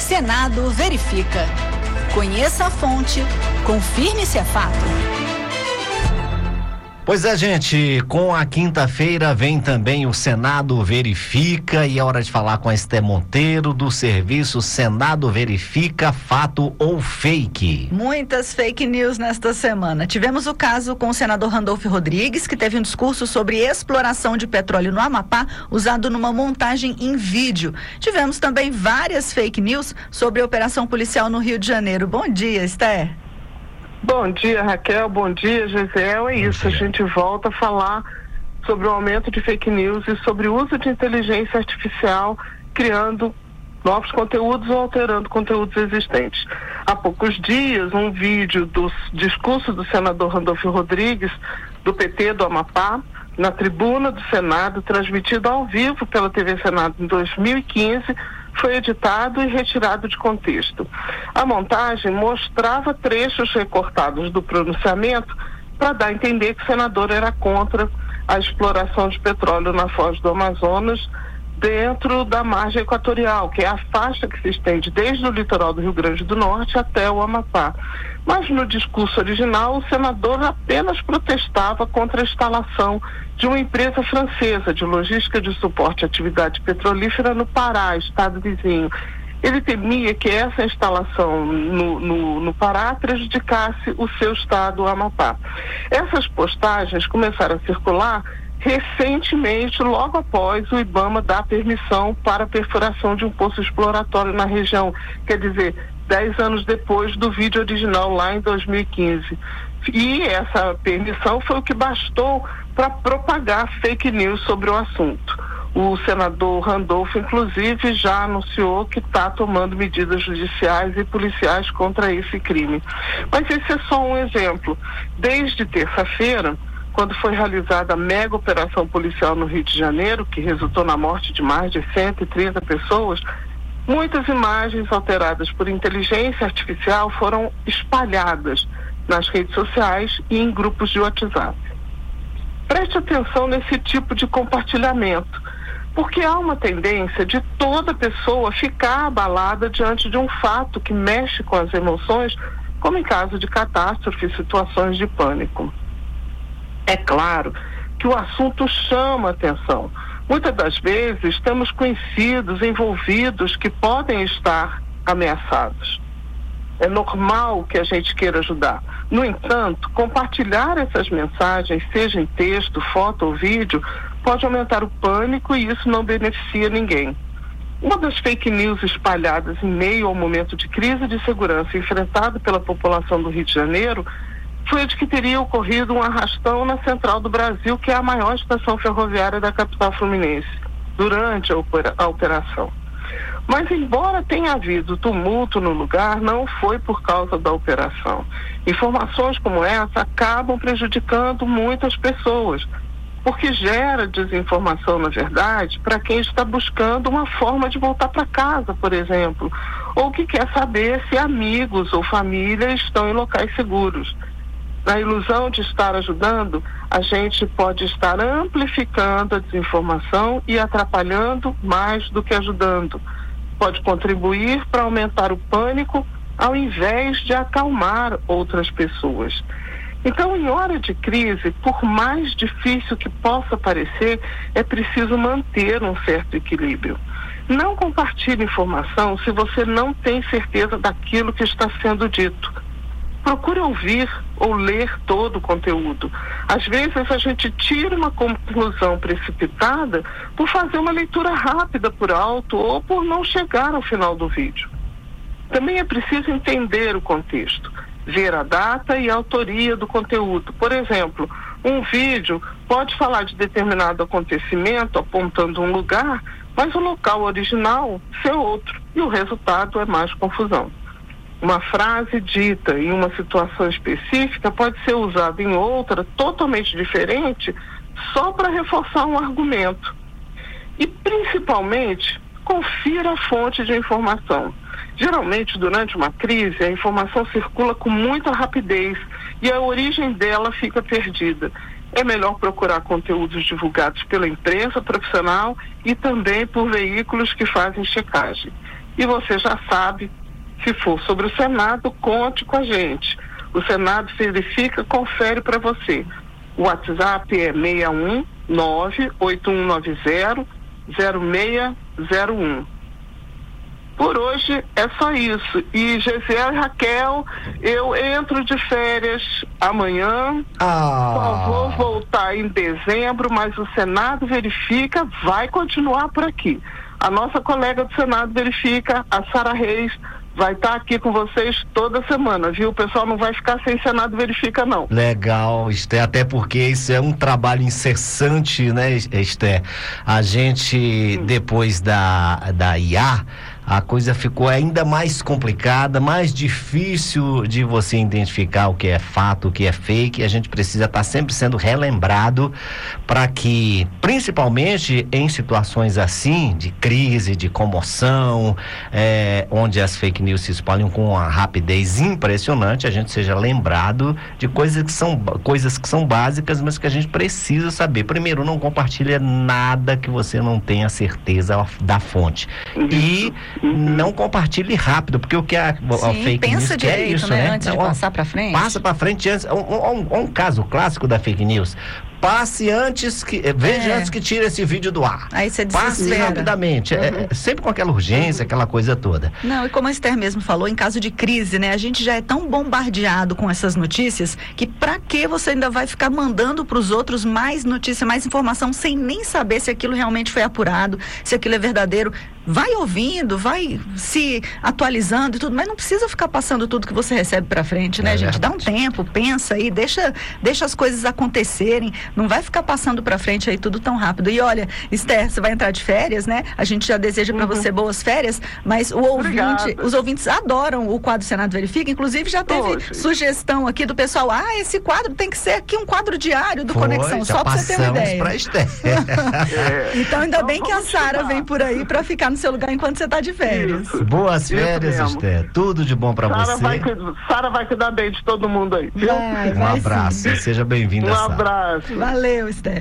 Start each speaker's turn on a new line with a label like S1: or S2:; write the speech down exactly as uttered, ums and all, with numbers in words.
S1: Senado Verifica. Conheça a fonte, confirme se é fato.
S2: Pois é, gente, com a quinta-feira vem também o Senado Verifica e é hora de falar com a Esther Monteiro do serviço Senado Verifica, fato ou fake.
S3: Muitas fake news nesta semana. Tivemos o caso com o senador Randolfo Rodrigues, que teve um discurso sobre exploração de petróleo no Amapá, usado numa montagem em vídeo. Tivemos também várias fake news sobre a operação policial no Rio de Janeiro. Bom dia, Esther.
S4: Bom dia, Raquel. Bom dia, Gisele. É isso, a gente volta a falar sobre o aumento de fake news e sobre o uso de inteligência artificial criando novos conteúdos ou alterando conteúdos existentes. Há poucos dias, um vídeo do discurso do senador Randolfo Rodrigues, do P T do Amapá, na tribuna do Senado, transmitido ao vivo pela T V Senado em dois mil e quinze, foi editado e retirado de contexto. A montagem mostrava trechos recortados do pronunciamento para dar a entender que o senador era contra a exploração de petróleo na foz do Amazonas dentro da margem equatorial, que é a faixa que se estende desde o litoral do Rio Grande do Norte até o Amapá. Mas no discurso original, o senador apenas protestava contra a instalação de uma empresa francesa de logística de suporte à atividade petrolífera no Pará, estado vizinho. Ele temia que essa instalação no, no, no Pará prejudicasse o seu estado, o Amapá. Essas postagens começaram a circular recentemente, logo após o IBAMA dar permissão para a perfuração de um poço exploratório na região, quer dizer, dez anos depois do vídeo original, lá em dois mil e quinze. E essa permissão foi o que bastou para propagar fake news sobre o assunto. O senador Randolfo, inclusive, já anunciou que está tomando medidas judiciais e policiais contra esse crime. Mas esse é só um exemplo. Desde terça-feira, quando foi realizada a mega operação policial no Rio de Janeiro, que resultou na morte de mais de cento e trinta pessoas, muitas imagens alteradas por inteligência artificial foram espalhadas nas redes sociais e em grupos de WhatsApp. Preste atenção nesse tipo de compartilhamento, porque há uma tendência de toda pessoa ficar abalada diante de um fato que mexe com as emoções, como em caso de catástrofe e situações de pânico. É claro que o assunto chama atenção. Muitas das vezes temos conhecidos envolvidos que podem estar ameaçados. É normal que a gente queira ajudar. No entanto, compartilhar essas mensagens, seja em texto, foto ou vídeo, pode aumentar o pânico e isso não beneficia ninguém. Uma das fake news espalhadas em meio ao momento de crise de segurança enfrentado pela população do Rio de Janeiro foi de que teria ocorrido um arrastão na Central do Brasil, que é a maior estação ferroviária da capital fluminense, durante a, opera- a operação. Mas, embora tenha havido tumulto no lugar, não foi por causa da operação. Informações como essa acabam prejudicando muitas pessoas, porque gera desinformação, na verdade, para quem está buscando uma forma de voltar para casa, por exemplo, ou que quer saber se amigos ou família estão em locais seguros. Na ilusão de estar ajudando, a gente pode estar amplificando a desinformação e atrapalhando mais do que ajudando. Pode contribuir para aumentar o pânico ao invés de acalmar outras pessoas. Então, em hora de crise, por mais difícil que possa parecer, é preciso manter um certo equilíbrio. Não compartilhe informação se você não tem certeza daquilo que está sendo dito. Procure ouvir ou ler todo o conteúdo. Às vezes a gente tira uma conclusão precipitada por fazer uma leitura rápida por alto ou por não chegar ao final do vídeo. Também é preciso entender o contexto, ver a data e a autoria do conteúdo. Por exemplo, um vídeo pode falar de determinado acontecimento apontando um lugar, mas o local original ser outro e o resultado é mais confusão. Uma frase dita em uma situação específica pode ser usada em outra totalmente diferente só para reforçar um argumento. E, principalmente, confira a fonte de informação. Geralmente, durante uma crise, a informação circula com muita rapidez e a origem dela fica perdida. é melhor procurar conteúdos divulgados pela imprensa profissional e também por veículos que fazem checagem. E você já sabe, se for sobre o Senado, conte com a gente. O Senado verifica, confere para você. O WhatsApp é seis um nove oito um nove zero zero seis zero um. Por hoje é só isso. E Gesiel e Raquel, eu entro de férias amanhã.
S2: Ah.
S4: Só vou voltar em dezembro, mas o Senado Verifica vai continuar por aqui. A nossa colega do Senado Verifica, a Sara Reis, vai estar aqui com vocês toda semana, viu? O pessoal não vai ficar sem Senado Verifica, não.
S2: Legal, Esther, até porque isso é um trabalho incessante, né, Esther? A gente, depois da, da I A, a coisa ficou ainda mais complicada, mais difícil de você identificar o que é fato, o que é fake. A gente precisa estar sempre sendo relembrado para que, principalmente em situações assim, de crise, de comoção, é, onde as fake news se espalham com uma rapidez impressionante, a gente seja lembrado de coisas que são, coisas que são básicas, mas que a gente precisa saber. Primeiro, não compartilha nada que você não tenha certeza da fonte. E não compartilhe rápido, porque o que a, a
S3: Sim,
S2: fake
S3: pensa
S2: news
S3: direito,
S2: é isso,
S3: né?
S2: né?
S3: Antes de
S2: Ó,
S3: passar para frente.
S2: Passa para frente antes. Um, um, um caso clássico da fake news. Passe antes que, veja
S3: É.
S2: antes que tire esse vídeo do ar.
S3: Aí você
S2: Passe
S3: desespera.
S2: rapidamente.
S3: Uhum.
S2: É, é sempre com aquela urgência, aquela coisa toda.
S3: Não, e como a Esther mesmo falou, em caso de crise, né? A gente já é tão bombardeado com essas notícias que pra que você ainda vai ficar mandando pros outros mais notícia, mais informação, sem nem saber se aquilo realmente foi apurado, se aquilo é verdadeiro. Vai ouvindo, vai se atualizando e tudo, mas não precisa ficar passando tudo que você recebe pra frente, né,
S2: É
S3: gente? Dá um
S2: verdade.
S3: tempo, pensa aí, deixa, deixa as coisas acontecerem, não vai ficar passando pra frente aí tudo tão rápido. E olha, Esther, você vai entrar de férias, né? A gente já deseja pra
S4: Uhum.
S3: você boas férias, mas o ouvinte,
S4: Obrigada.
S3: os ouvintes adoram o quadro Senado Verifica, inclusive já teve
S4: Poxa.
S3: sugestão aqui do pessoal, ah, esse quadro tem que ser aqui um quadro diário do
S2: Foi,
S3: Conexão,
S2: já
S3: só pra você ter uma
S2: passamos
S3: ideia.
S2: pra Esther.
S4: É.
S3: Então ainda
S4: Então,
S3: bem que a
S4: vamos
S3: Sara
S4: estudar.
S3: vem por aí pra ficar no seu lugar enquanto você tá de férias.
S4: Isso.
S2: Boas
S4: Isso
S2: férias,
S4: mesmo.
S2: Esther. Tudo de bom pra
S4: Sara
S2: você.
S4: vai, cu- Sara vai cuidar bem de todo mundo aí, viu?
S3: Vai,
S2: Um
S3: vai
S2: abraço.
S3: sim.
S2: Seja bem-vinda,
S4: Um
S2: Sara.
S4: abraço.
S3: Valeu, Esther.